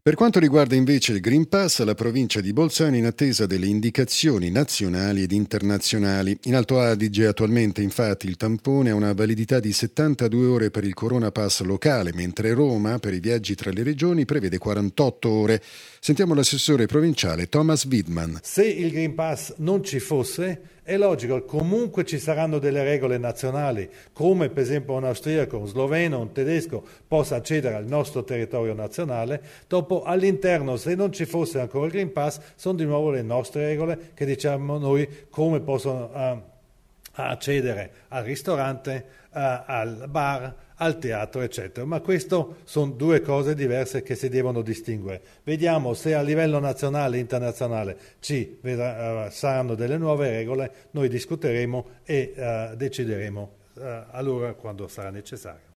Per quanto riguarda invece il Green Pass, la provincia di Bolzano è in attesa delle indicazioni nazionali ed internazionali. In Alto Adige attualmente infatti il tampone ha una validità di 72 ore per il Corona Pass locale, mentre Roma per i viaggi tra le regioni prevede 48 ore. Sentiamo l'assessore provinciale Thomas Widman. Se il Green Pass non ci fosse, è logico, comunque ci saranno delle regole nazionali, come per esempio un austriaco, un sloveno, un tedesco possa accedere al nostro territorio nazionale. Dopo all'interno, se non ci fosse ancora il Green Pass, sono di nuovo le nostre regole che diciamo noi come possono accedere al ristorante, al bar, al teatro, eccetera. Ma questo sono due cose diverse che si devono distinguere. Vediamo se a livello nazionale e internazionale saranno delle nuove regole, noi discuteremo e decideremo allora quando sarà necessario.